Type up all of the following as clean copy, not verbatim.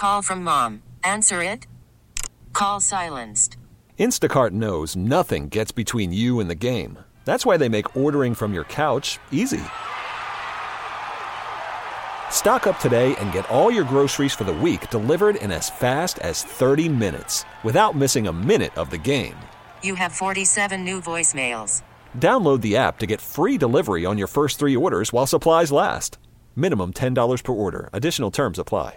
Call from mom. Answer it. Call silenced. Instacart knows nothing gets between you and the game. That's why they make ordering from your couch easy. Stock up today and get all your groceries for the week delivered in as fast as 30 minutes without missing a minute of the game. You have 47 new voicemails. Download the app to get free delivery on your first 3 orders while supplies last. Minimum $10 per order. Additional terms apply.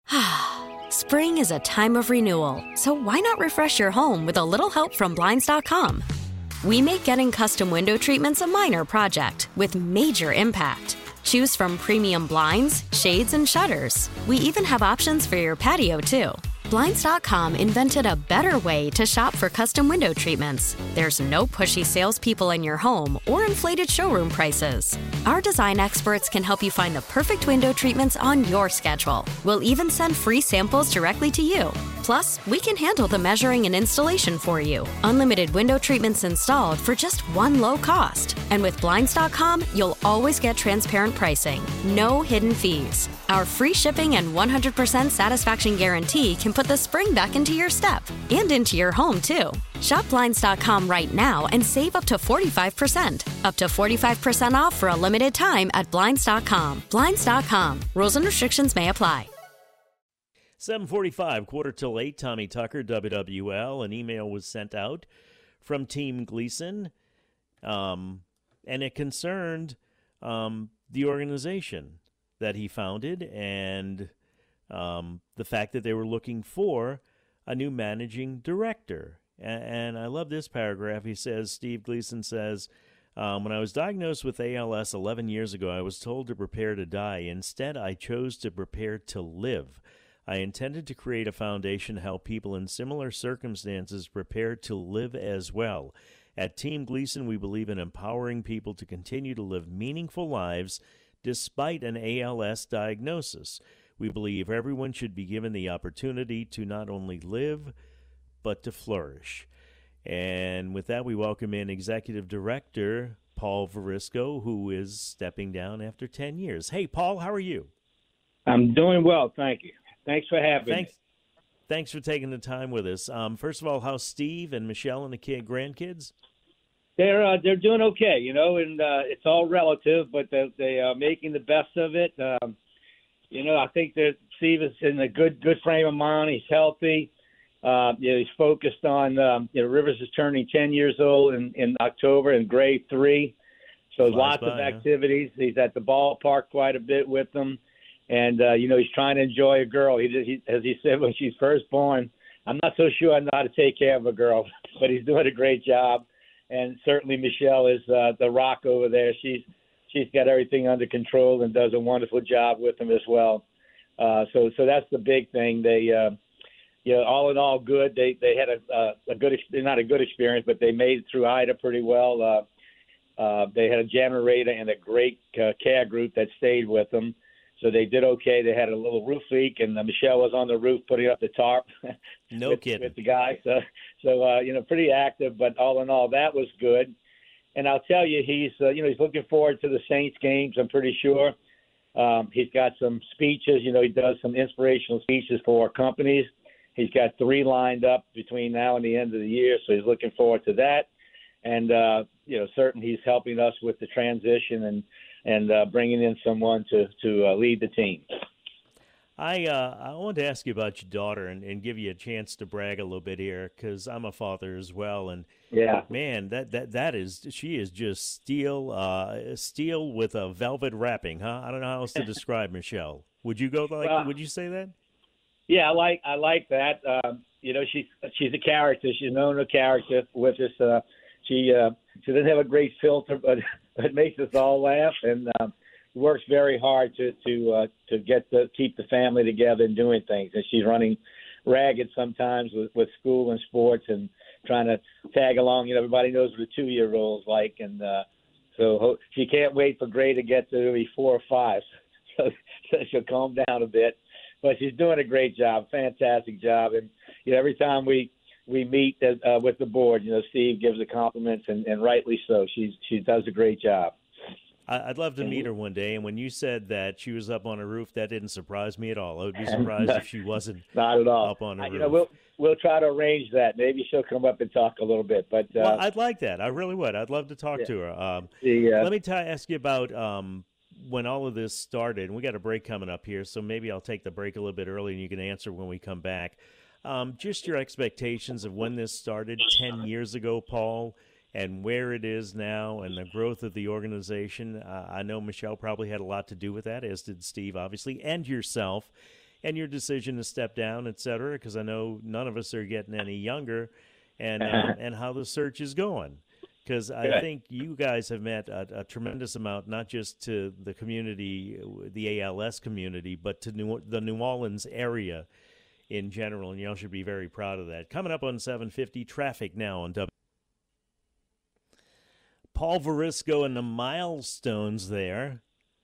Spring is a time of renewal, so why not refresh your home with a little help from Blinds.com? We make getting custom window treatments a minor project with major impact. Choose from premium blinds, shades, and shutters. We even have options for your patio, too. Blinds.com invented a better way to shop for custom window treatments. There's no pushy salespeople in your home or inflated showroom prices. Our design experts can help you find the perfect window treatments on your schedule. We'll even send free samples directly to you. Plus, we can handle the measuring and installation for you. Unlimited window treatments installed for just one low cost. And with Blinds.com, you'll always get transparent pricing. No hidden fees. Our free shipping and 100% satisfaction guarantee can put the spring back into your step and into your home, too. Shop Blinds.com right now and save up to 45%. Up to 45% off for a limited time at Blinds.com. Blinds.com. Rules and restrictions may apply. 7:45, quarter till 8, Tommy Tucker, WWL. An email was sent out from Team Gleason, and it concerned the organization that he founded and the fact that they were looking for a new managing director. And I love this paragraph. He says, Steve Gleason says, when I was diagnosed with ALS 11 years ago, I was told to prepare to die. Instead, I chose to prepare to live. I intended to create a foundation to help people in similar circumstances prepare to live as well. At Team Gleason, we believe in empowering people to continue to live meaningful lives despite an ALS diagnosis. We believe everyone should be given the opportunity to not only live, but to flourish. And with that, we welcome in Executive Director Paul Varisco, who is stepping down after 10 years. Hey, Paul, how are you? I'm doing well, thank you. Thanks for having me. Thanks for taking the time with us. First of all, how's Steve and Michelle and the grandkids? They're doing okay, and it's all relative, but they are making the best of it. I think that Steve is in a good frame of mind. He's healthy. He's focused on, Rivers is turning 10 years old in October in grade 3. So lots of activities. Yeah. He's at the ballpark quite a bit with them. And, he's trying to enjoy a girl. He as he said when she's first born, I'm not so sure I know how to take care of a girl, but he's doing a great job. And certainly Michelle is the rock over there. She's got everything under control and does a wonderful job with him as well. So that's the big thing. They, all in all, good. They had not a good experience, but they made it through Ida pretty well. They had a generator and a great care group that stayed with them. So they did okay. They had a little roof leak, and Michelle was on the roof putting up the tarp. No kidding. With the guy. So pretty active, but all in all, that was good. And I'll tell you, he's looking forward to the Saints games, I'm pretty sure. He's got some speeches. He does some inspirational speeches for companies. He's got 3 lined up between now and the end of the year, so he's looking forward to that. And, certainly he's helping us with the transition and bringing in someone to lead the team. I wanted to ask you about your daughter and give you a chance to brag a little bit here, because I'm a father as well, and yeah, man, she is just steel with a velvet wrapping, huh? I don't know how else to describe Michelle. Would you go would you say that? Yeah, I like that. She's a character. She's known a character with us. She doesn't have a great filter, but it makes us all laugh, and works very hard to keep the family together and doing things. And she's running ragged sometimes with school and sports and trying to tag along. Everybody knows what a 2-year-old's like, and so she can't wait for Gray to get to maybe 4 or 5, so she'll calm down a bit. But she's doing a great job, fantastic job, and every time we meet with the board, Steve gives her compliments, and rightly so. She does a great job. I'd love to meet her one day. And when you said that she was up on a roof, that didn't surprise me at all. I would be surprised if she wasn't not at all up on a roof. You know, we'll try to arrange that. Maybe she'll come up and talk a little bit. But well, I'd like that. I really would. I'd love to talk to her. Let me ask you about when all of this started. And we got a break coming up here, so maybe I'll take the break a little bit early, and you can answer when we come back. Just your expectations of when this started 10 years ago, Paul, and where it is now and the growth of the organization. I know Michelle probably had a lot to do with that, as did Steve, obviously, and yourself, and your decision to step down, et cetera, because I know none of us are getting any younger, and how the search is going. Because I think you guys have met a tremendous amount, not just to the community, the ALS community, but to the New Orleans area in general, and y'all should be very proud of that. Coming up on 750, traffic now on W. Paul Varisco and the milestones there.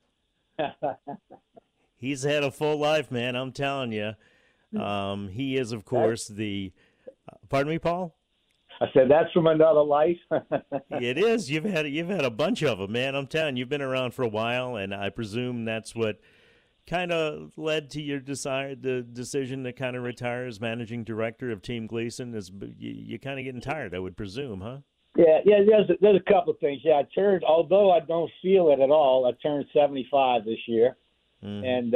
He's had a full life, man, I'm telling you. He is, of course, the pardon me, Paul? I said that's from another life. It is. You've had a bunch of them, man. I'm telling you, you've been around for a while, and I presume that's what kind of led to your the decision to kind of retire as managing director of Team Gleason. You're kind of getting tired, I would presume, huh? Yeah. There's a couple of things. Yeah, although I don't feel it at all, I turned 75 this year, and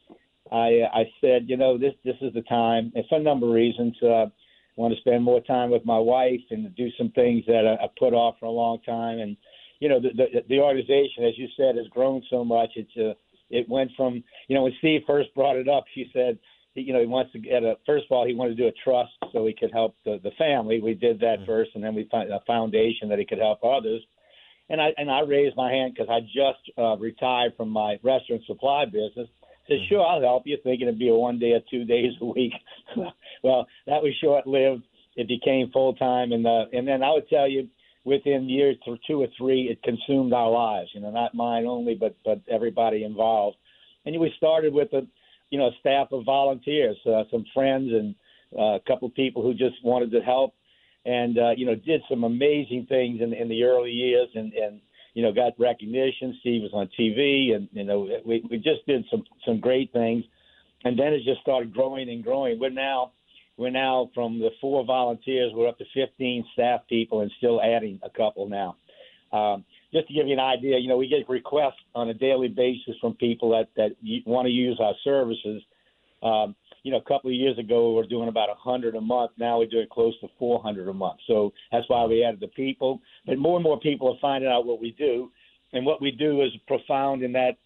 I said, you know, this is the time, and for a number of reasons. I want to spend more time with my wife and do some things that I put off for a long time, and you know, the organization, as you said, has grown so much. It went from, you know, when Steve first brought it up, she said, you know, he wants to get first of all, he wanted to do a trust so he could help the family. We did that first, and then we found a foundation that he could help others. And I raised my hand because I just retired from my restaurant supply business. Said, sure, I'll help you, thinking it'd be a 1 day or 2 days a week. Well, that was short-lived. It became full-time. And then I would tell you, within years 2 or 3, it consumed our lives, you know, not mine only, but everybody involved. And we started with a staff of volunteers, some friends and a couple of people who just wanted to help, and did some amazing things in the early years, and got recognition. Steve was on TV, and we just did some great things, and then it just started growing and growing. We're now from the 4 volunteers, we're up to 15 staff people, and still adding a couple now. Just to give you an idea, we get requests on a daily basis from people that want to use our services. A couple of years ago, we were doing about 100 a month. Now we're doing close to 400 a month. So that's why we added the people. But more and more people are finding out what we do. And what we do is profound in that,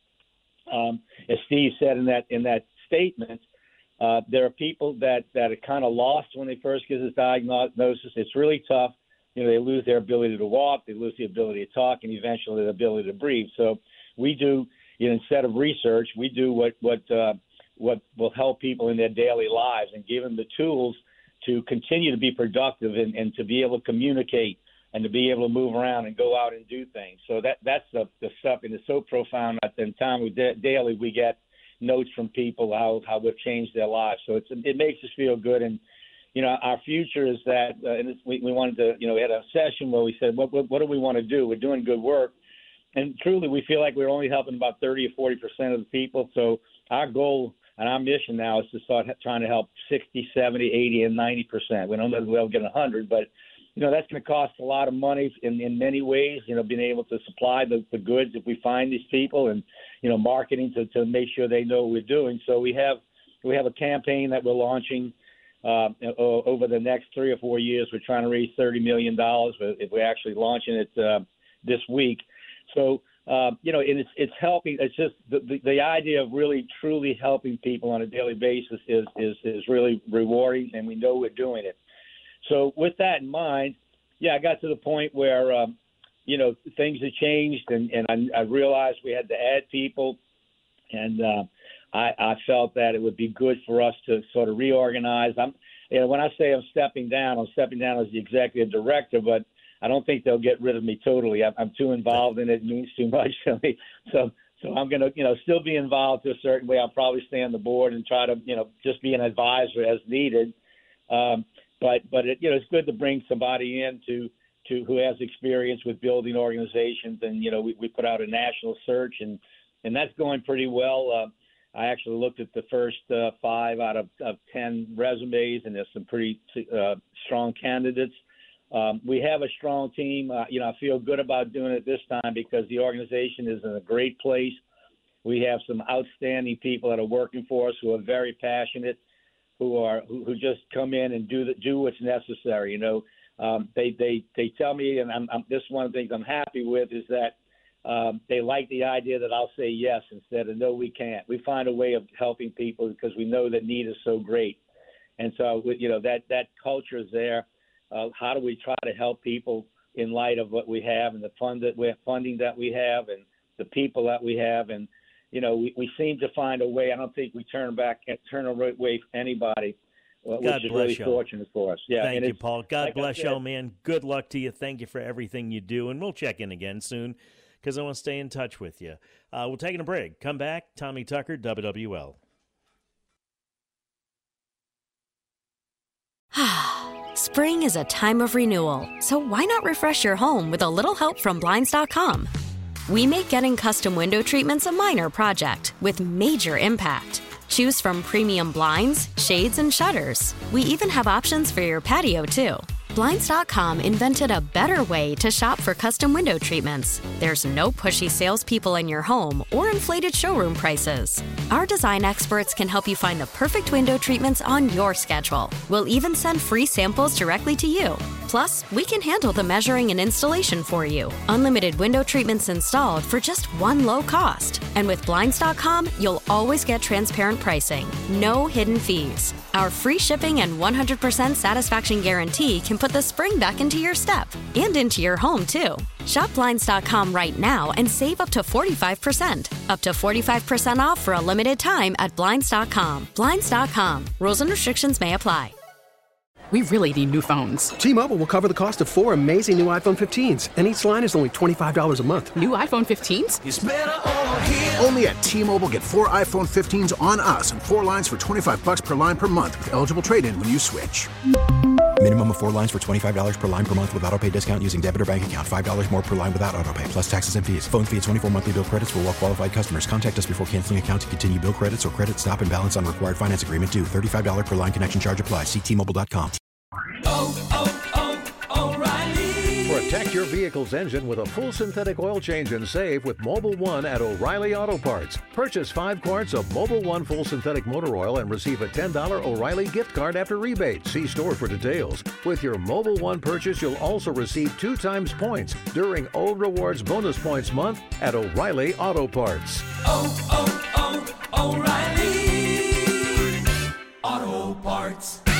as Steve said in that statement, there are people that are kind of lost when they first get this diagnosis. It's really tough. They lose their ability to walk, they lose the ability to talk, and eventually the ability to breathe. So we do, instead of research, we do what will help people in their daily lives and give them the tools to continue to be productive and to be able to communicate and to be able to move around and go out and do things. So that's the stuff, and it's so profound. At the time daily, we get notes from people how we've changed their lives. So it makes us feel good. And our future is that, and we wanted to, we had a session where we said, what do we want to do? We're doing good work. And truly, we feel like we're only helping about 30 or 40% of the people. So our goal and our mission now is to start trying to help 60, 70, 80, and 90%. We don't know if we'll get 100, but, that's going to cost a lot of money in many ways, being able to supply the goods if we find these people, and, marketing to make sure they know what we're doing. So we have a campaign that we're launching over the next 3 or 4 years. We're trying to raise $30 million. We're actually launching it this week. So, and it's helping. It's just the idea of really truly helping people on a daily basis is really rewarding, and we know we're doing it. So with that in mind, I got to the point where, things have changed, and I realized we had to add people, and I felt that it would be good for us to sort of reorganize. When I say I'm stepping down as the executive director, but I don't think they'll get rid of me totally. I'm too involved in it. It means too much to me. So I'm going to, still be involved to a certain way. I'll probably stay on the board and try to, just be an advisor as needed. But it's good to bring somebody in to who has experience with building organizations. And, we put out a national search, and that's going pretty well. I actually looked at the first 5 out of 10 resumes, and there's some pretty strong candidates. We have a strong team. I feel good about doing it this time because the organization is in a great place. We have some outstanding people that are working for us who are very passionate, who just come in and do what's necessary. They tell me, and this is one of the things I'm happy with, is that they like the idea that I'll say yes instead of no, we can't. We find a way of helping people because we know the need is so great. And so, that culture is there. How do we try to help people in light of what we have and the funding that we have and the people that we have? And, we seem to find a way. I don't think we turn away from anybody, which is really fortunate for us. Yeah. Thank you, Paul. God bless you, man. Good luck to you. Thank you for everything you do. And we'll check in again soon because I want to stay in touch with you. We're taking a break. Come back. Tommy Tucker, WWL. Spring is a time of renewal, so why not refresh your home with a little help from Blinds.com? We make getting custom window treatments a minor project with major impact. Choose from premium blinds, shades, and shutters. We even have options for your patio, too. Blinds.com invented a better way to shop for custom window treatments. There's no pushy salespeople in your home or inflated showroom prices. Our design experts can help you find the perfect window treatments on your schedule. We'll even send free samples directly to you. Plus, we can handle the measuring and installation for you. Unlimited window treatments installed for just one low cost. And with Blinds.com, you'll always get transparent pricing. No hidden fees. Our free shipping and 100% satisfaction guarantee can put the spring back into your step and into your home, too. Shop Blinds.com right now and save up to 45%. Up to 45% off for a limited time at Blinds.com. Blinds.com. Rules and restrictions may apply. We really need new phones. T-Mobile will cover the cost of 4 amazing new iPhone 15s, and each line is only $25 a month. New iPhone 15s? It's better over here. Only at T-Mobile, get 4 iPhone 15s on us and 4 lines for $25 per line per month with eligible trade-in when you switch. Minimum of 4 lines for $25 per line per month with autopay discount using debit or bank account. $5 more per line without autopay, plus taxes and fees. Phone fee at 24 monthly bill credits for well-qualified customers. Contact us before canceling account to continue bill credits or credit stop and balance on required finance agreement due. $35 per line connection charge applies. See T-Mobile.com. O'Reilly. Protect your vehicle's engine with a full synthetic oil change and save with Mobil 1 at O'Reilly Auto Parts. Purchase 5 quarts of Mobil 1 full synthetic motor oil and receive a $10 O'Reilly gift card after rebate. See store for details. With your Mobil 1 purchase, you'll also receive 2 times points during O Rewards Bonus Points Month at O'Reilly Auto Parts. O'Reilly Auto Parts.